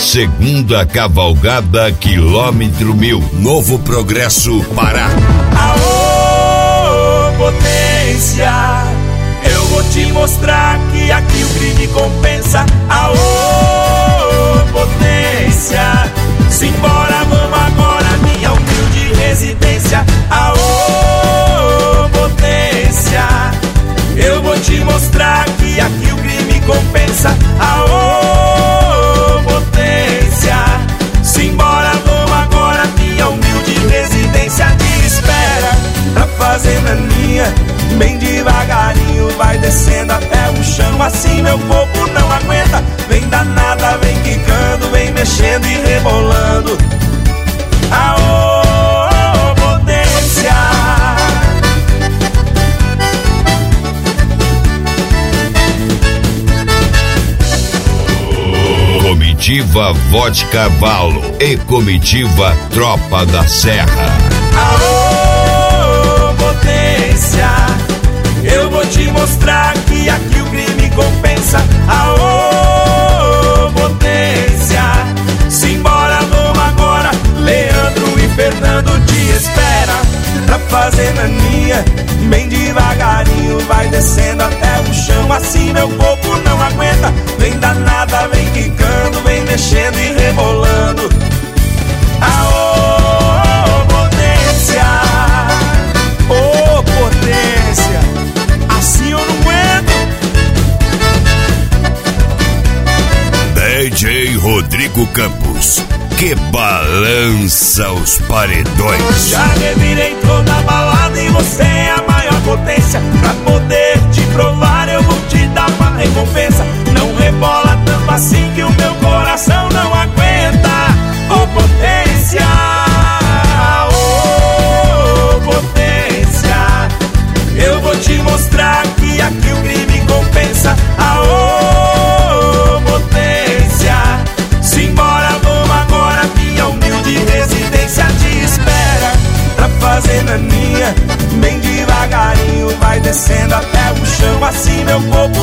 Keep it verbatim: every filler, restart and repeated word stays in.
Segunda Cavalgada Quilômetro Mil, Novo Progresso, Pará. Aô, potência, eu vou te mostrar que aqui o crime compensa. Aô, potência, simbora, vamos agora, minha humilde residência. Aô, potência, eu vou te mostrar que aqui o crime compensa. Aô, potência, simbora, vamos agora, minha humilde residência. Te espera pra fazer naninha, bem devagarinho vai descendo até o chão. Assim meu corpo não aguenta, vem danada, vem quicando, vem mexendo e rebolando. Aô, potência, Comitiva Vote Cavalo e Comitiva Tropa da Serra. Aô, potência, eu vou te mostrar que aqui o crime compensa. Aô, potência, simbora, vamos agora, Leandro e Fernando te espera pra fazer naninha, bem devagarinho vai descendo até o chão. Assim meu corpo não aguenta, vem danada, vem quicando, vem mexendo e rebolando. Aô, potência, ô potência, assim eu não aguento. D J Rodrigo Campos, que balança os paredões. Já revirei toda a balada e você é a maior potência. Pra poder te provar eu vou te dar uma recompensa. Não rebola tanto assim que o meu coração não aguenta. Ô potência, ô potência, eu vou te mostrar que aqui o crime compensa. Aô, potência, simbora, vamos agora, minha humilde residência te espera pra fazer naninha, bem devagarinho vai descendo até o chão. Assim meu corpo